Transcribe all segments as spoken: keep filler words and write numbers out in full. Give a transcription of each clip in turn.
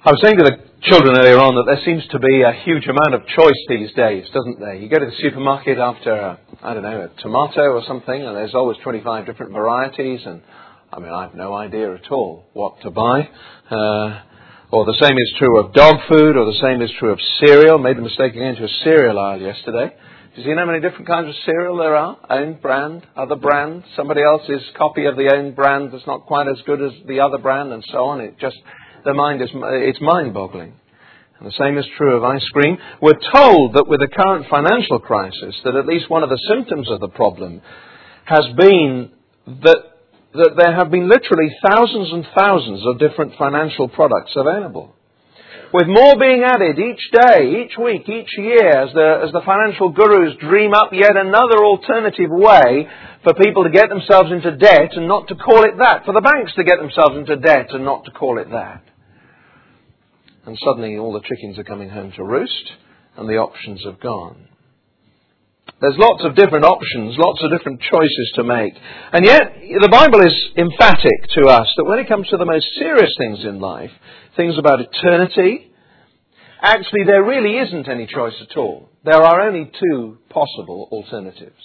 I was saying to the children earlier on that there seems to be a huge amount of choice these days, doesn't there? You go to the supermarket after, a, I don't know, a tomato or something, and there's always twenty-five different varieties, and I mean, I have no idea at all what to buy. Uh, or the same is true of dog food, or the same is true of cereal. Made the mistake of going to a cereal aisle yesterday. Do you see how many different kinds of cereal there are? Own brand, other brand, somebody else's copy of the own brand that's not quite as good as the other brand, and so on. It just... The mind is, it's mind-boggling. And the same is true of ice cream. We're told that with the current financial crisis, that at least one of the symptoms of the problem has been that, that there have been literally thousands and thousands of different financial products available. With more being added each day, each week, each year, as the, as the financial gurus dream up yet another alternative way for people to get themselves into debt and not to call it that, for the banks to get themselves into debt and not to call it that. And suddenly all the chickens are coming home to roost and the options have gone. There's lots of different options, lots of different choices to make. And yet, the Bible is emphatic to us that when it comes to the most serious things in life, things about eternity, actually there really isn't any choice at all. There are only two possible alternatives.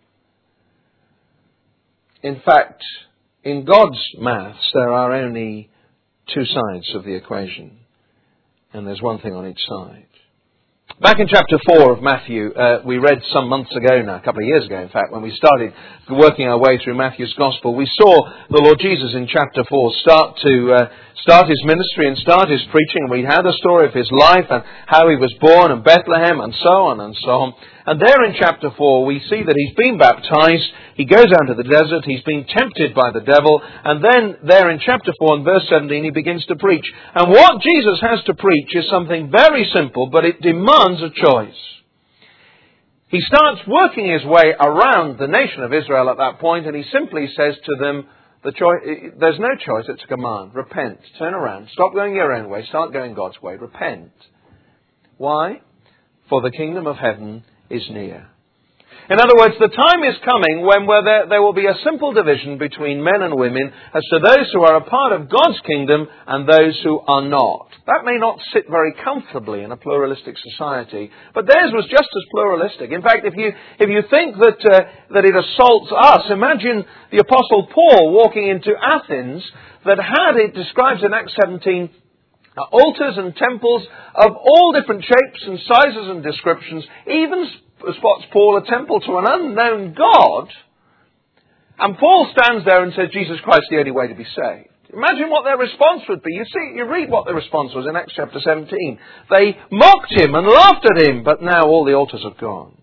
In fact, in God's maths, there are only two sides of the equation. And there's one thing on each side. Back in chapter four of Matthew, uh, we read some months ago now, a couple of years ago in fact, when we started working our way through Matthew's Gospel, we saw the Lord Jesus in chapter four start to uh, start his ministry and start his preaching. And we had the story of his life and how he was born in Bethlehem and so on and so on. And there in chapter four we see that he's been baptized, he goes out to the desert, he's been tempted by the devil, and then there in chapter four and verse seventeen he begins to preach. And what Jesus has to preach is something very simple, but it demands a choice. He starts working his way around the nation of Israel at that point, and he simply says to them, the choice, there's no choice, it's a command. Repent, turn around, stop going your own way, start going God's way, repent. Why? For the kingdom of heaven is near. In other words, the time is coming when where there, there will be a simple division between men and women as to those who are a part of God's kingdom and those who are not. That may not sit very comfortably in a pluralistic society, but theirs was just as pluralistic. In fact, if you if you think that uh, that it assaults us, imagine the Apostle Paul walking into Athens that had, it describes in Acts seventeen, uh, altars and temples of all different shapes and sizes and descriptions, even spots Paul a temple to an unknown God, and Paul stands there and says, Jesus Christ is the only way to be saved. Imagine what their response would be. You see, you read what the response was in Acts chapter seventeen. They mocked him and laughed at him, but now all the altars have gone.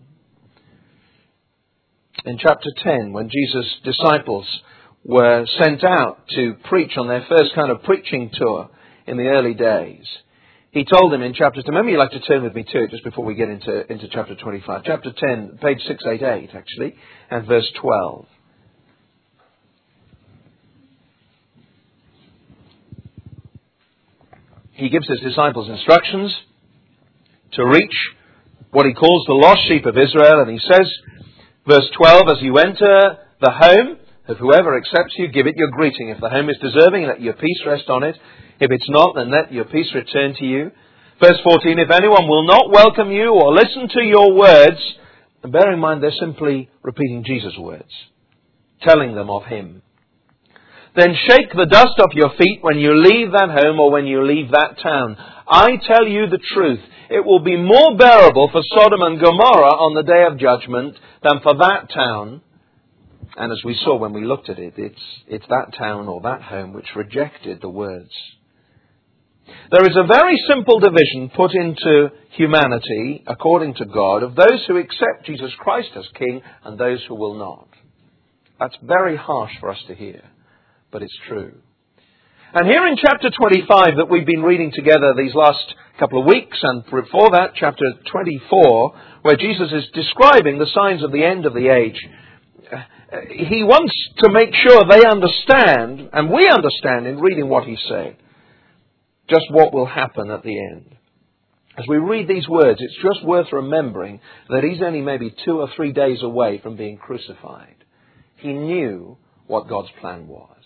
In chapter ten, when Jesus' disciples were sent out to preach on their first kind of preaching tour in the early days, he told them in chapter ten, maybe you'd like to turn with me to it just before we get into, into chapter twenty-five. Chapter ten, page six eighty-eight actually, and verse twelve. He gives his disciples instructions to reach what he calls the lost sheep of Israel. And he says, verse twelve, as you enter the home of whoever accepts you, give it your greeting. If the home is deserving, let your peace rest on it. If it's not, then let your peace return to you. Verse fourteen, if anyone will not welcome you or listen to your words, and bear in mind they're simply repeating Jesus' words, telling them of him, then shake the dust off your feet when you leave that home or when you leave that town. I tell you the truth, it will be more bearable for Sodom and Gomorrah on the day of judgment than for that town. And as we saw when we looked at it, it's, it's that town or that home which rejected the words. There is a very simple division put into humanity, according to God, of those who accept Jesus Christ as King and those who will not. That's very harsh for us to hear, but it's true. And here in chapter twenty-five that we've been reading together these last couple of weeks, and before that, chapter twenty-four, where Jesus is describing the signs of the end of the age, he wants to make sure they understand, and we understand in reading what he said, just what will happen at the end. As we read these words, it's just worth remembering that he's only maybe two or three days away from being crucified. He knew what God's plan was.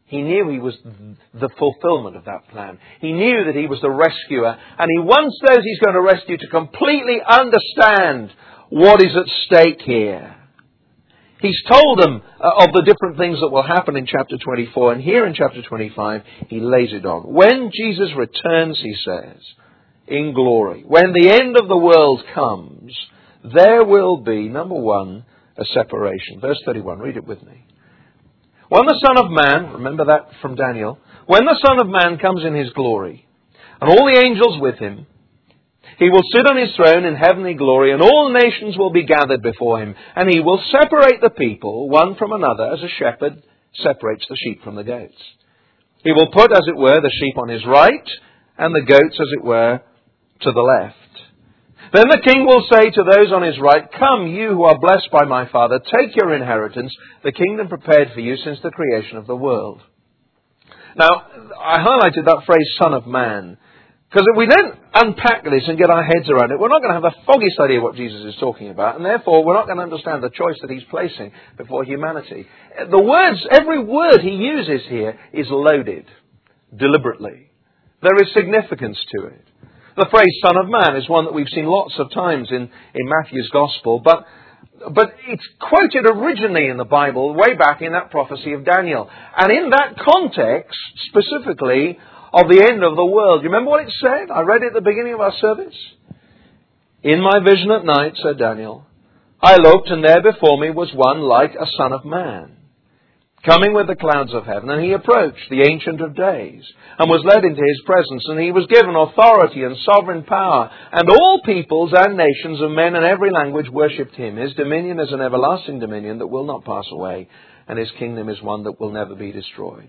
He knew he was the fulfillment of that plan. He knew that he was the rescuer. And he wants those he's going to rescue to completely understand what is at stake here. He's told them uh, of the different things that will happen in chapter twenty-four. And here in chapter twenty-five, he lays it on. When Jesus returns, he says, in glory, when the end of the world comes, there will be, number one, a separation. Verse thirty-one, read it with me. When the Son of Man, remember that from Daniel, when the Son of Man comes in his glory, and all the angels with him, he will sit on his throne in heavenly glory, and all nations will be gathered before him. And he will separate the people, one from another, as a shepherd separates the sheep from the goats. He will put, as it were, the sheep on his right, and the goats, as it were, to the left. Then the king will say to those on his right, "Come, you who are blessed by my Father, take your inheritance, the kingdom prepared for you since the creation of the world." Now, I highlighted that phrase, Son of Man, because if we don't unpack this and get our heads around it, we're not going to have the foggiest idea what Jesus is talking about, and therefore we're not going to understand the choice that he's placing before humanity. The words, every word he uses here is loaded, deliberately. There is significance to it. The phrase Son of Man is one that we've seen lots of times in, in Matthew's Gospel, but But it's quoted originally in the Bible, way back in that prophecy of Daniel. And in that context, specifically, of the end of the world. You remember what it said? I read it at the beginning of our service. "In my vision at night," said Daniel, "I looked, and there before me was one like a son of man, coming with the clouds of heaven. And he approached the Ancient of Days, and was led into his presence. And he was given authority and sovereign power. And all peoples and nations of men in every language worshipped him. His dominion is an everlasting dominion that will not pass away, and his kingdom is one that will never be destroyed."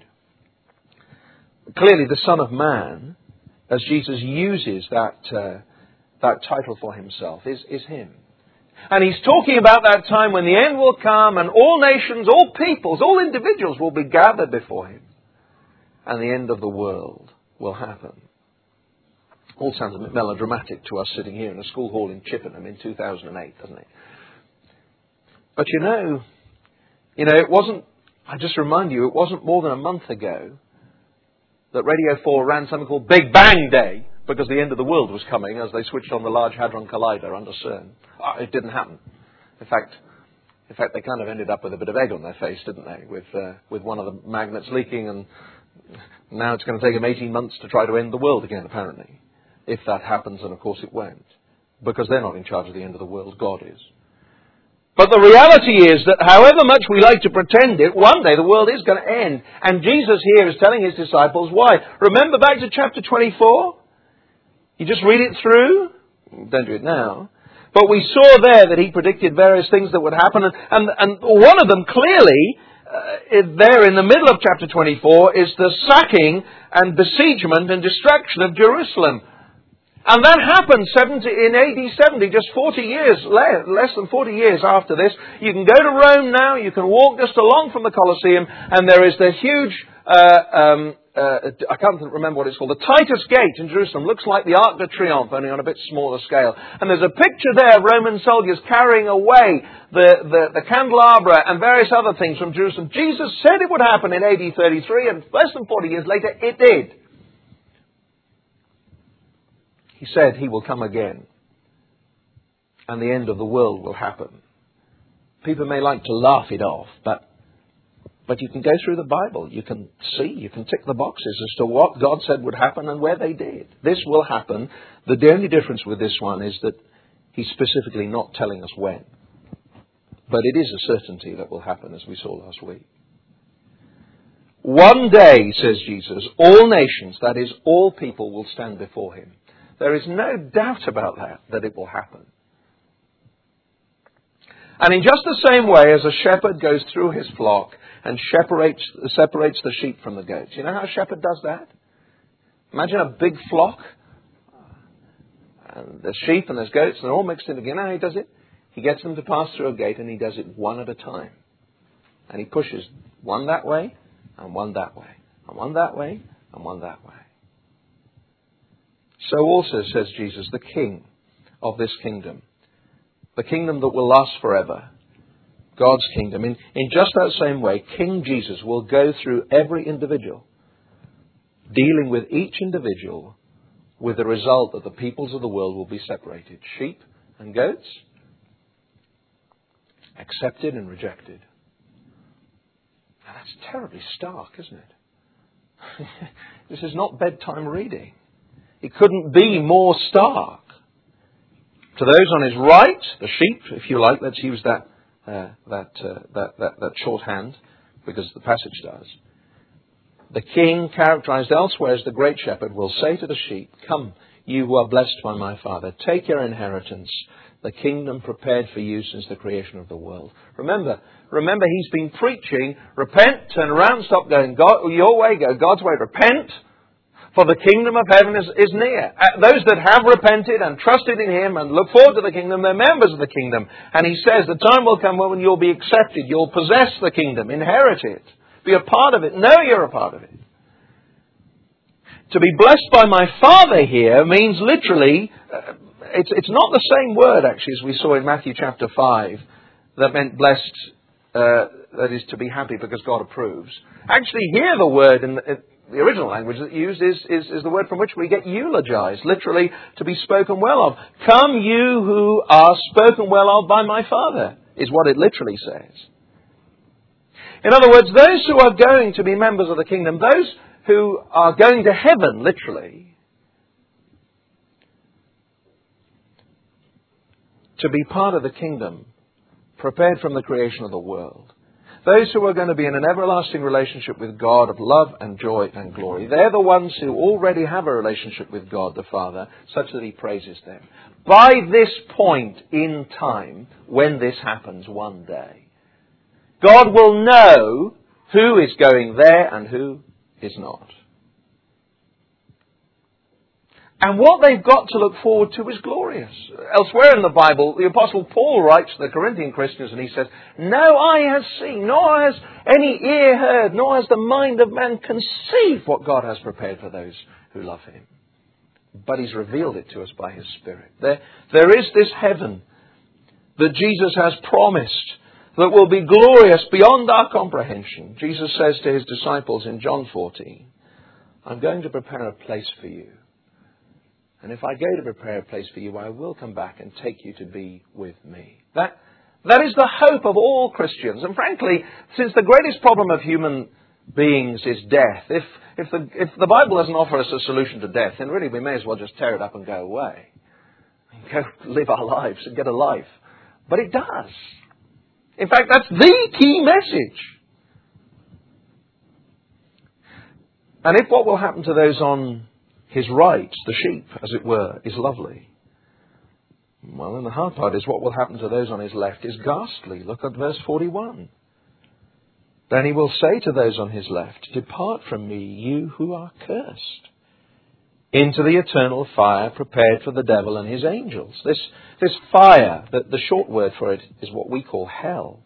Clearly, the Son of Man, as Jesus uses that uh, that title for himself, is, is him. And he's talking about that time when the end will come and all nations, all peoples, all individuals will be gathered before him. And the end of the world will happen. All sounds a bit melodramatic to us sitting here in a school hall in Chippenham in two thousand eight, doesn't it? But you know, you know, it wasn't, I just remind you, it wasn't more than a month ago that Radio four ran something called Big Bang Day, because the end of the world was coming as they switched on the Large Hadron Collider under CERN. Oh, it didn't happen. In fact, in fact, they kind of ended up with a bit of egg on their face, didn't they? With uh, with one of the magnets leaking, and now it's going to take them eighteen months to try to end the world again, apparently. If that happens, and of course it won't. Because they're not in charge of the end of the world, God is. But the reality is that however much we like to pretend it, one day the world is going to end. And Jesus here is telling his disciples why. Remember back to chapter twenty-four? You just read it through. Don't do it now. But we saw there that he predicted various things that would happen. And, and, and one of them clearly, uh, there in the middle of chapter twenty-four, is the sacking and besiegement and destruction of Jerusalem. And that happened in A D seventy, just forty years, less than forty years after this. You can go to Rome now, you can walk just along from the Colosseum, and there is the huge, uh, um, uh, I can't remember what it's called, the Titus Gate in Jerusalem. Looks like the Arc de Triomphe, only on a bit smaller scale. And there's a picture there of Roman soldiers carrying away the, the, the candelabra and various other things from Jerusalem. Jesus said it would happen in A D thirty-three, and less than forty years later, it did. He said he will come again, and the end of the world will happen. People may like to laugh it off, but but you can go through the Bible. You can see, you can tick the boxes as to what God said would happen and where they did. This will happen. The, the only difference with this one is that he's specifically not telling us when. But it is a certainty that will happen, as we saw last week. One day, says Jesus, all nations, that is, all people, will stand before him. There is no doubt about that, that it will happen. And in just the same way as a shepherd goes through his flock and separates, separates the sheep from the goats. You know how a shepherd does that? Imagine a big flock. And there's sheep and there's goats and they're all mixed in together. You know how he does it? He gets them to pass through a gate and he does it one at a time. And he pushes one that way and one that way. And one that way and one that way. So also, says Jesus, the king of this kingdom, the kingdom that will last forever, God's kingdom. In, in just that same way, King Jesus will go through every individual, dealing with each individual with the result that the peoples of the world will be separated. Sheep and goats, accepted and rejected. Now, that's terribly stark, isn't it? This is not bedtime reading. It couldn't be more stark. To those on his right, the sheep, if you like, let's use that uh, that, uh, that that that shorthand, because the passage does. The king, characterized elsewhere as the great shepherd, will say to the sheep, "Come, you who are blessed by my Father, take your inheritance, the kingdom prepared for you since the creation of the world." Remember, remember, he's been preaching, repent, turn around, stop going God, your way, go God's way, repent, for the kingdom of heaven is, is near. Uh, those that have repented and trusted in him and look forward to the kingdom, they're members of the kingdom. And he says the time will come when you'll be accepted, you'll possess the kingdom, inherit it, be a part of it, know you're a part of it. To be blessed by my Father here means literally, uh, it's, it's not the same word actually as we saw in Matthew chapter five that meant blessed, uh, that is to be happy because God approves. Actually here the word in the, the original language that used is, is, is the word from which we get eulogized, literally to be spoken well of. Come you who are spoken well of by my Father, is what it literally says. In other words, those who are going to be members of the kingdom, those who are going to heaven, literally, to be part of the kingdom, prepared from the creation of the world. Those who are going to be in an everlasting relationship with God of love and joy and glory. They're the ones who already have a relationship with God the Father, such that he praises them. By this point in time, when this happens one day, God will know who is going there and who is not. And what they've got to look forward to is glorious. Elsewhere in the Bible, the Apostle Paul writes to the Corinthian Christians and he says, "No eye has seen, nor has any ear heard, nor has the mind of man conceived what God has prepared for those who love him. But he's revealed it to us by his Spirit." There, there is this heaven that Jesus has promised that will be glorious beyond our comprehension. Jesus says to his disciples in John fourteen, "I'm going to prepare a place for you. And if I go to prepare a place for you, I will come back and take you to be with me." That, that is the hope of all Christians. And frankly, since the greatest problem of human beings is death, if, if, the, if the Bible doesn't offer us a solution to death, then really we may as well just tear it up and go away. And go live our lives and get a life. But it does. In fact, that's the key message. And if what will happen to those on his right, the sheep, as it were, is lovely, well, then the hard part is what will happen to those on his left is ghastly. Look at verse forty-one. "Then he will say to those on his left, 'Depart from me, you who are cursed, into the eternal fire prepared for the devil and his angels.'" This, this fire, the, the short word for it is what we call hell.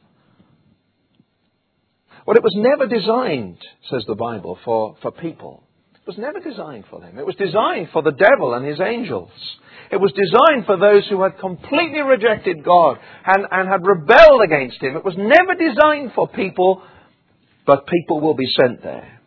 Well, it was never designed, says the Bible, for, for people. It was never designed for them. It was designed for the devil and his angels. It was designed for those who had completely rejected God and, and had rebelled against him. It was never designed for people, but people will be sent there.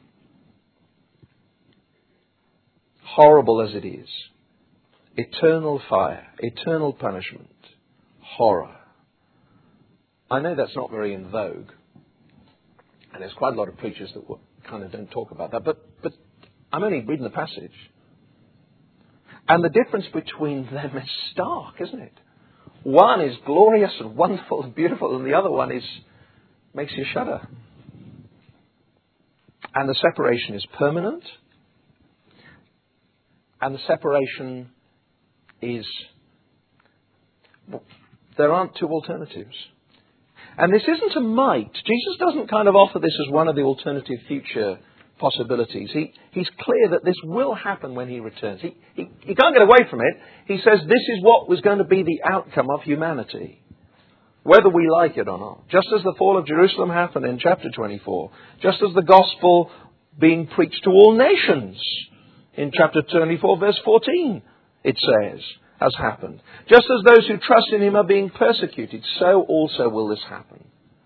Horrible as it is. Eternal fire, eternal punishment, horror. I know that's not very in vogue. And there's quite a lot of preachers that kind of don't talk about that. But, but I'm only reading the passage. And the difference between them is stark, isn't it? One is glorious and wonderful and beautiful, and the other one is makes you shudder. And the separation is permanent. And the separation is... there aren't two alternatives. And this isn't a might. Jesus doesn't kind of offer this as one of the alternative future possibilities. He, he's clear that this will happen when he returns. He, he, he can't get away from it. He says this is what was going to be the outcome of humanity, whether we like it or not. Just as the fall of Jerusalem happened in chapter twenty-four, just as the gospel being preached to all nations in chapter twenty-four, verse fourteen, it says, has happened. Just as those who trust in him are being persecuted, so also will this happen.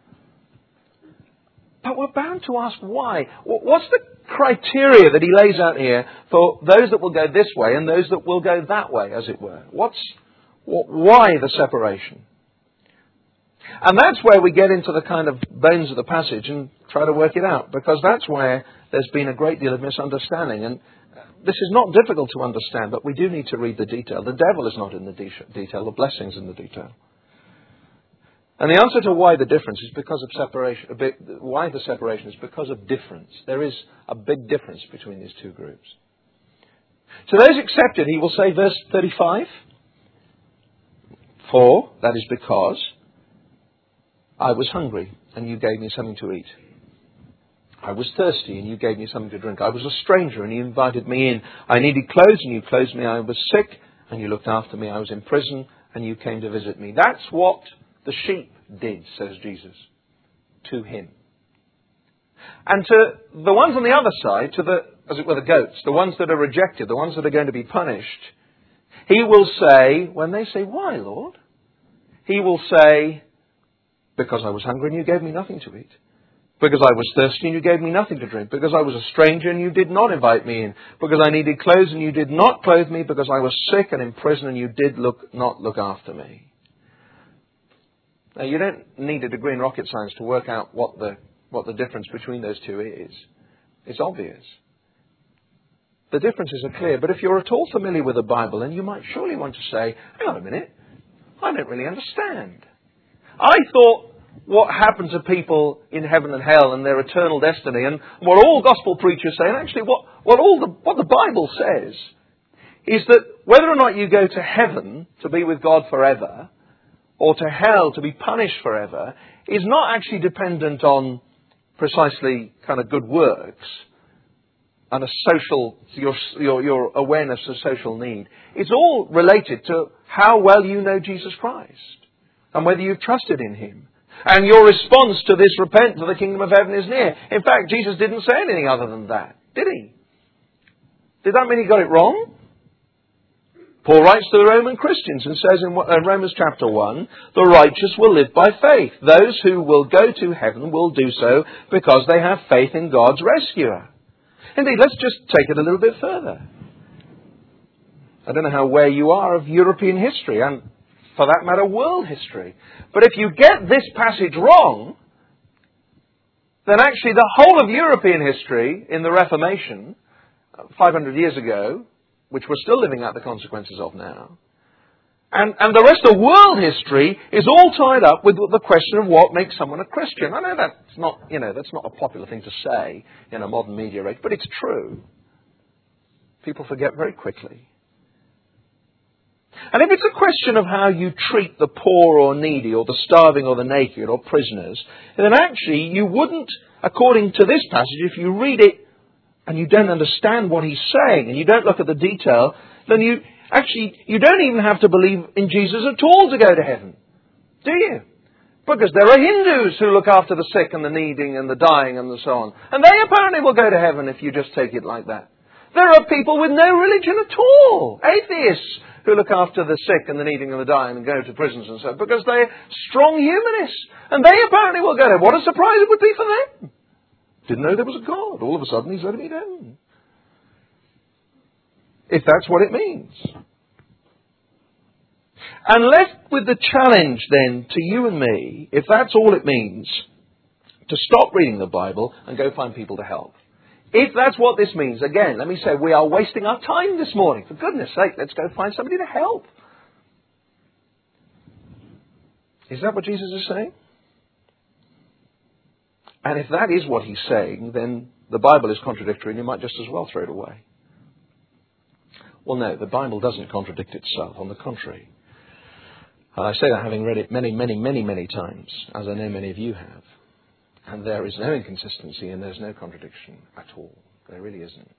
But we're bound to ask why. What's the criteria that he lays out here for those that will go this way and those that will go that way, as it were? What's, why the separation? And that's where we get into the kind of bones of the passage and try to work it out, because that's where there's been a great deal of misunderstanding. And this is not difficult to understand, but we do need to read the detail. The devil is not in the de- detail, the blessing's in the detail. And the answer to why the difference is because of separation. A bit, why the separation is because of difference. There is a big difference between these two groups. To those accepted, he will say, verse thirty-five, for, that is because, I was hungry and you gave me something to eat. I was thirsty and you gave me something to drink. I was a stranger and you invited me in. I needed clothes and you clothed me. I was sick and you looked after me. I was in prison and you came to visit me. That's what the sheep did, says Jesus, to him. And to the ones on the other side, to the, as it were, the goats, the ones that are rejected, the ones that are going to be punished, he will say, when they say, why, Lord? He will say, because I was hungry and you gave me nothing to eat. Because I was thirsty and you gave me nothing to drink. Because I was a stranger and you did not invite me in. Because I needed clothes and you did not clothe me. Because I was sick and in prison and you did look, not look after me. Now, you don't need a degree in rocket science to work out what the, what the difference between those two is. It's obvious. The differences are clear. But if you're at all familiar with the Bible, then you might surely want to say, hang on a minute, I don't really understand. I thought what happened to people in heaven and hell and their eternal destiny, and what all gospel preachers say, and actually what, what, all the, what the Bible says, is that whether or not you go to heaven to be with God forever, or to hell to be punished forever, is not actually dependent on precisely kind of good works and a social, your, your, your awareness of social need. It's all related to how well you know Jesus Christ and whether you've trusted in him. And your response to this, repent, for the kingdom of heaven is near. In fact, Jesus didn't say anything other than that, did he? Did that mean he got it wrong? Paul writes to the Roman Christians and says in Romans chapter one, the righteous will live by faith. Those who will go to heaven will do so because they have faith in God's rescuer. Indeed, let's just take it a little bit further. I don't know how aware you are of European history and, for that matter, world history. But if you get this passage wrong, then actually the whole of European history in the Reformation, five hundred years ago, which we're still living out the consequences of now, and, and the rest of world history is all tied up with the question of what makes someone a Christian. I know that's not, you know, that's not a popular thing to say in a modern media age, but it's true. People forget very quickly. And if it's a question of how you treat the poor or needy or the starving or the naked or prisoners, then actually you wouldn't, according to this passage, if you read it and you don't understand what he's saying and you don't look at the detail, then you actually, you don't even have to believe in Jesus at all to go to heaven. Do you? Because there are Hindus who look after the sick and the needing and the dying and so on. And they apparently will go to heaven if you just take it like that. There are people with no religion at all, atheists, who look after the sick and the needing and the dying and go to prisons and so on, because they're strong humanists. And they apparently will go there. What a surprise it would be for them. Didn't know there was a God. All of a sudden he's let me down. If that's what it means. And left with the challenge then to you and me, if that's all it means, to stop reading the Bible and go find people to help. If that's what this means, again, let me say, we are wasting our time this morning. For goodness sake, let's go find somebody to help. Is that what Jesus is saying? And if that is what he's saying, then the Bible is contradictory and you might just as well throw it away. Well, no, the Bible doesn't contradict itself. On the contrary. And I say that having read it many, many, many, many times, as I know many of you have. And there is no inconsistency and there's no contradiction at all. There really isn't.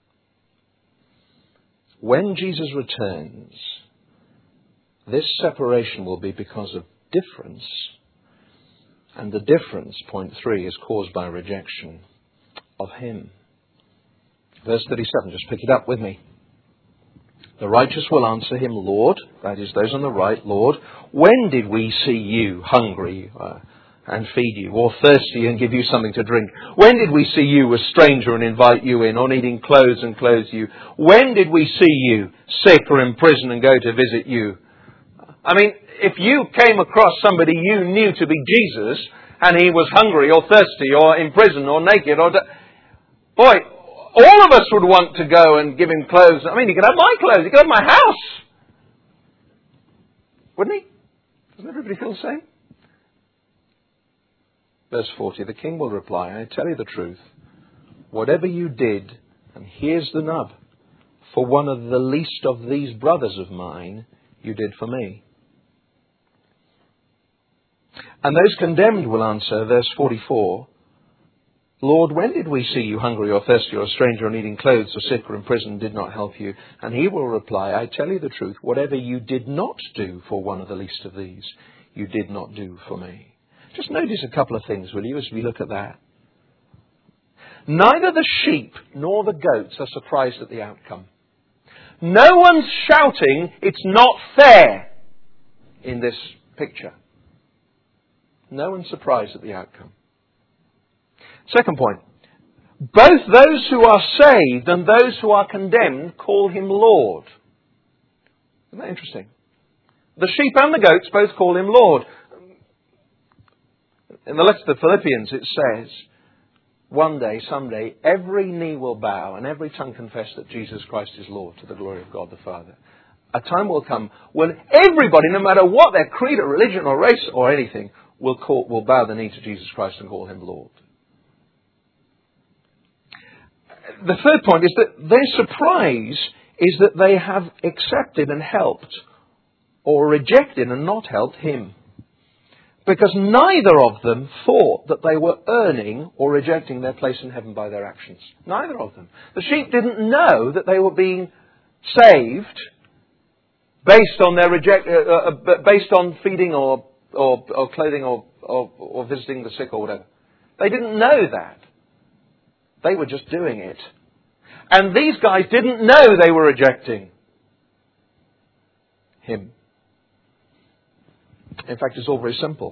When Jesus returns, this separation will be because of difference. And the difference, point three, is caused by rejection of him. Verse thirty-seven, just pick it up with me. The righteous will answer him, Lord, that is, those on the right, Lord, when did we see you hungry, uh, and feed you, or thirsty and give you something to drink? When did we see you a stranger and invite you in, or needing clothes and clothe you? When did we see you sick or in prison and go to visit you? I mean, if you came across somebody you knew to be Jesus, and he was hungry or thirsty or in prison or naked, or de- boy, all of us would want to go and give him clothes. I mean, he could have my clothes, he could have my house. Wouldn't he? Doesn't everybody feel the same? Verse forty, the king will reply, I tell you the truth, whatever you did, and here's the nub, for one of the least of these brothers of mine, you did for me. And those condemned will answer, verse forty-four, Lord, when did we see you hungry or thirsty or a stranger or needing clothes or sick or in prison and did not help you? And he will reply, I tell you the truth, whatever you did not do for one of the least of these, you did not do for me. Just notice a couple of things, will you, as we look at that. Neither the sheep nor the goats are surprised at the outcome. No one's shouting, it's not fair, in this picture. No one's surprised at the outcome. Second point. Both those who are saved and those who are condemned call him Lord. Isn't that interesting? The sheep and the goats both call him Lord. In the letter to the Philippians it says, one day, someday, every knee will bow and every tongue confess that Jesus Christ is Lord to the glory of God the Father. A time will come when everybody, no matter what their creed or religion or race or anything, will, call, will bow the knee to Jesus Christ and call him Lord. The third point is that their surprise is that they have accepted and helped, or rejected and not helped him. Because neither of them thought that they were earning or rejecting their place in heaven by their actions. Neither of them. The sheep didn't know that they were being saved based on their reject, uh, uh, based on feeding or or, or clothing or, or or visiting the sick or whatever. They didn't know that. They were just doing it. And these guys didn't know they were rejecting him. In fact, it's all very simple.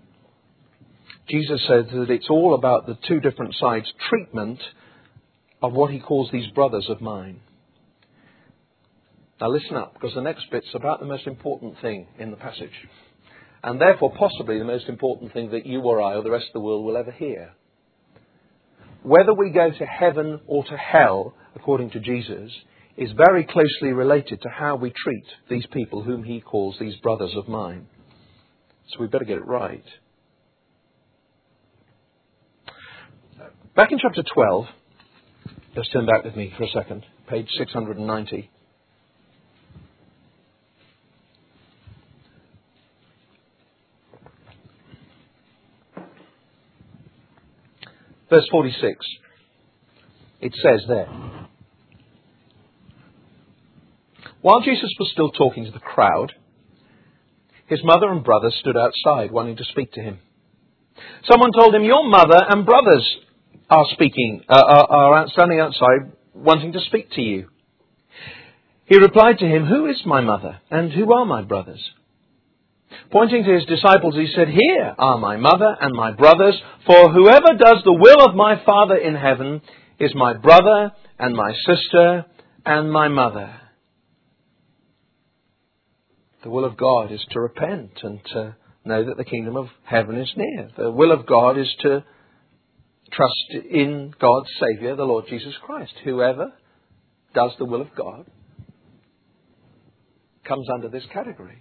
Jesus said that it's all about the two different sides' treatment of what he calls these brothers of mine. Now listen up, because the next bit's about the most important thing in the passage. And therefore possibly the most important thing that you or I or the rest of the world will ever hear. Whether we go to heaven or to hell, according to Jesus, is very closely related to how we treat these people whom he calls these brothers of mine. So we better get it right. Back in chapter twelve, let's turn back with me for a second, page six hundred ninety. Verse forty-six. It says there, while Jesus was still talking to the crowd, his mother and brothers stood outside wanting to speak to him. Someone told him, your mother and brothers are speaking, uh, are, are standing outside wanting to speak to you. He replied to him, who is my mother and who are my brothers? Pointing to his disciples, he said, here are my mother and my brothers, for whoever does the will of my Father in heaven is my brother and my sister and my mother. The will of God is to repent and to know that the kingdom of heaven is near. The will of God is to trust in God's Saviour, the Lord Jesus Christ. Whoever does the will of God comes under this category.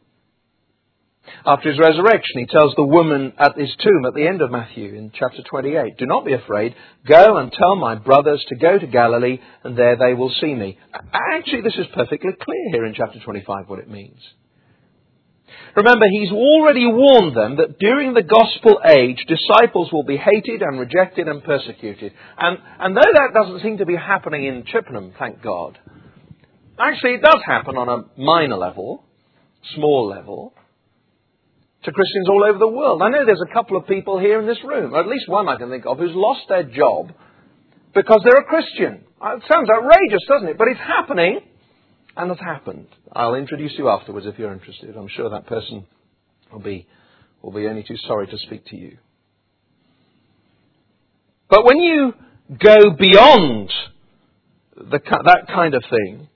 After his resurrection, he tells the woman at his tomb at the end of Matthew in chapter twenty-eight, do not be afraid, go and tell my brothers to go to Galilee and there they will see me. Actually, this is perfectly clear here in chapter twenty-five what it means. Remember, he's already warned them that during the gospel age, disciples will be hated and rejected and persecuted. And, and though that doesn't seem to be happening in Chippenham, thank God, actually it does happen on a minor level, small level, to Christians all over the world. I know there's a couple of people here in this room, or at least one I can think of, who's lost their job because they're a Christian. It sounds outrageous, doesn't it? But it's happening, and it's happened. I'll introduce you afterwards if you're interested. I'm sure that person will be will be only too sorry to speak to you. But when you go beyond the, that kind of thing,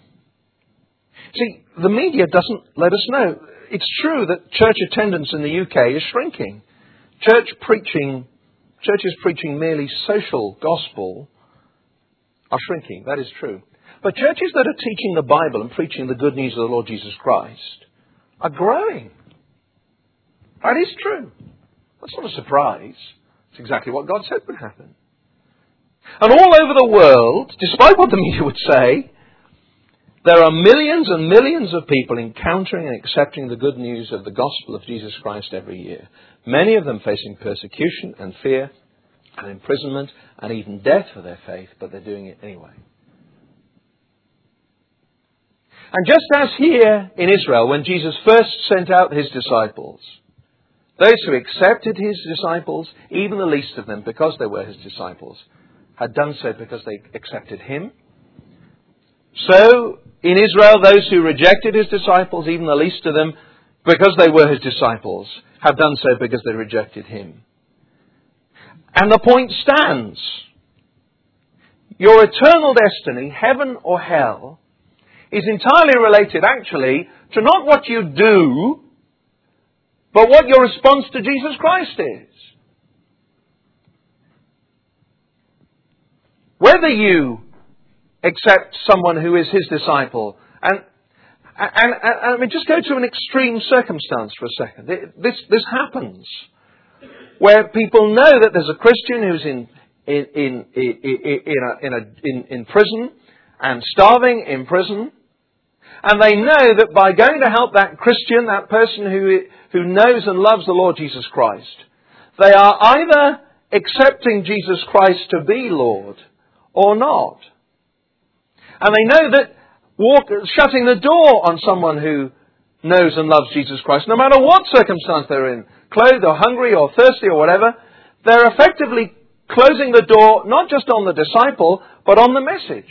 see, the media doesn't let us know. It's true that church attendance in the U K is shrinking. Church preaching, churches preaching merely social gospel are shrinking. That is true. But churches that are teaching the Bible and preaching the good news of the Lord Jesus Christ are growing. That is true. That's not a surprise. It's exactly what God said would happen. And all over the world, despite what the media would say, there are millions and millions of people encountering and accepting the good news of the gospel of Jesus Christ every year. Many of them facing persecution and fear and imprisonment and even death for their faith, but they're doing it anyway. And just as here in Israel, when Jesus first sent out his disciples, those who accepted his disciples, even the least of them, because they were his disciples, had done so because they accepted him. So, in Israel, those who rejected his disciples, even the least of them, because they were his disciples, have done so because they rejected him. And the point stands. Your eternal destiny, heaven or hell, is entirely related, actually, to not what you do, but what your response to Jesus Christ is. Whether you accept someone who is his disciple, and, and, and, and I mean, just go to an extreme circumstance for a second. This, this happens, where people know that there's a Christian who's in, in, in, in, in, a, in, a, in, in prison, and starving in prison, and they know that by going to help that Christian, that person who, who knows and loves the Lord Jesus Christ, they are either accepting Jesus Christ to be Lord or not. And they know that walk, shutting the door on someone who knows and loves Jesus Christ, no matter what circumstance they're in, clothed or hungry or thirsty or whatever, they're effectively closing the door not just on the disciple, but on the message.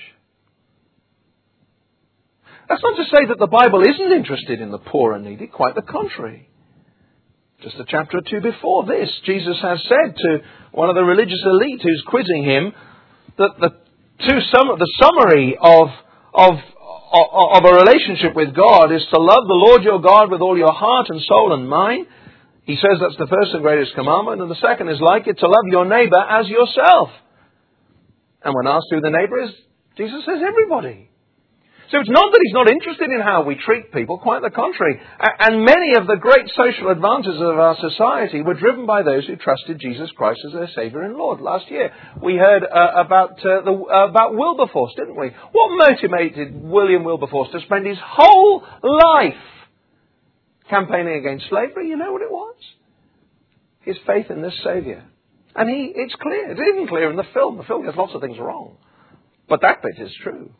That's not to say that the Bible isn't interested in the poor and needy, quite the contrary. Just a chapter or two before this, Jesus has said to one of the religious elite who's quizzing him that the two sum- the summary of, of, of, of a relationship with God is to love the Lord your God with all your heart and soul and mind. He says that's the first and greatest commandment, and the second is like it, to love your neighbour as yourself. And when asked who the neighbour is, Jesus says everybody. So it's not that he's not interested in how we treat people, quite the contrary. And many of the great social advances of our society were driven by those who trusted Jesus Christ as their Saviour and Lord. Last year we heard uh, about uh, the, uh, about Wilberforce, didn't we? What motivated William Wilberforce to spend his whole life campaigning against slavery? You know what it was? His faith in this Saviour. And he, it's clear. It's even clear in the film. The film gets lots of things wrong. But that bit is true.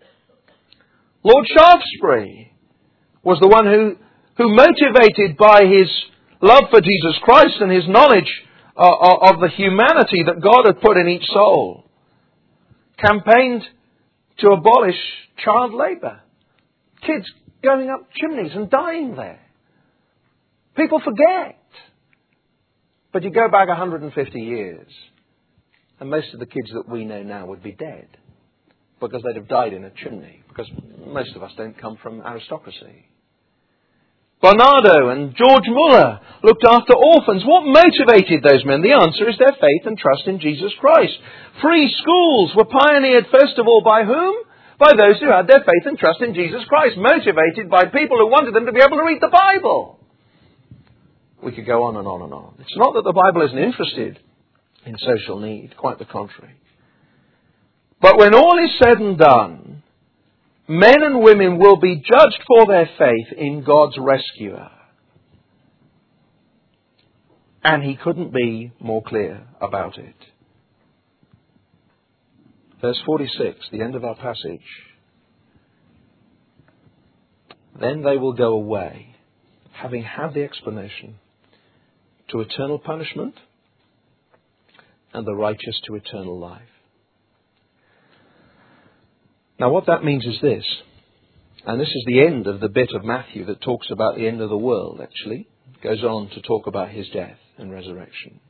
Lord Shaftesbury was the one who, who motivated by his love for Jesus Christ and his knowledge uh, of the humanity that God had put in each soul, campaigned to abolish child labour. Kids going up chimneys and dying there. People forget. But you go back one hundred fifty years, and most of the kids that we know now would be dead, because they'd have died in a chimney, because most of us don't come from aristocracy. Barnardo and George Muller looked after orphans. What motivated those men? The answer is their faith and trust in Jesus Christ. Free schools were pioneered first of all by whom? By those who had their faith and trust in Jesus Christ, motivated by people who wanted them to be able to read the Bible. We could go on and on and on. It's not that the Bible isn't interested in social need, quite the contrary. But when all is said and done, men and women will be judged for their faith in God's rescuer. And he couldn't be more clear about it. Verse forty-six, the end of our passage. Then they will go away, having had the explanation, to eternal punishment, and the righteous to eternal life. Now what that means is this, and this is the end of the bit of Matthew that talks about the end of the world, actually. goes on to talk about his death and resurrection.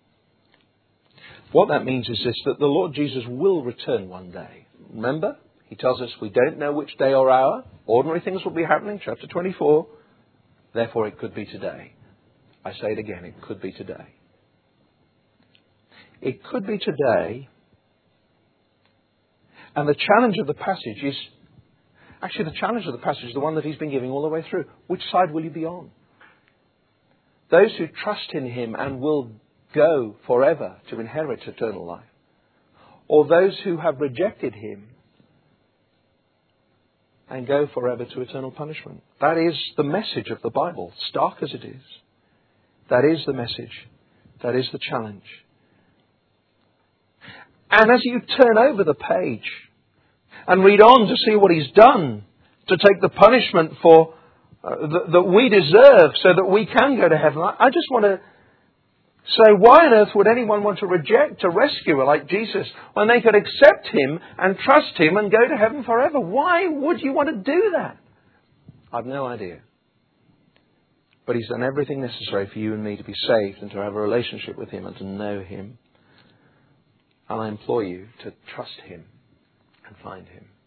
What that means is this, that the Lord Jesus will return one day. Remember, he tells us we don't know which day or hour. Ordinary things will be happening, chapter twenty-four. Therefore, it could be today. I say it again, it could be today. It could be today. And the challenge of the passage is, actually the challenge of the passage is the one that he's been giving all the way through. Which side will you be on? Those who trust in him and will go forever to inherit eternal life, or those who have rejected him and go forever to eternal punishment. That is the message of the Bible, stark as it is. That is the message. That is the challenge. And as you turn over the page and read on to see what he's done to take the punishment for uh, th- that we deserve so that we can go to heaven, I, I just want to say, why on earth would anyone want to reject a rescuer like Jesus when they could accept him and trust him and go to heaven forever? Why would you want to do that? I've no idea. But he's done everything necessary for you and me to be saved and to have a relationship with him and to know him. And I implore you to trust him and find him.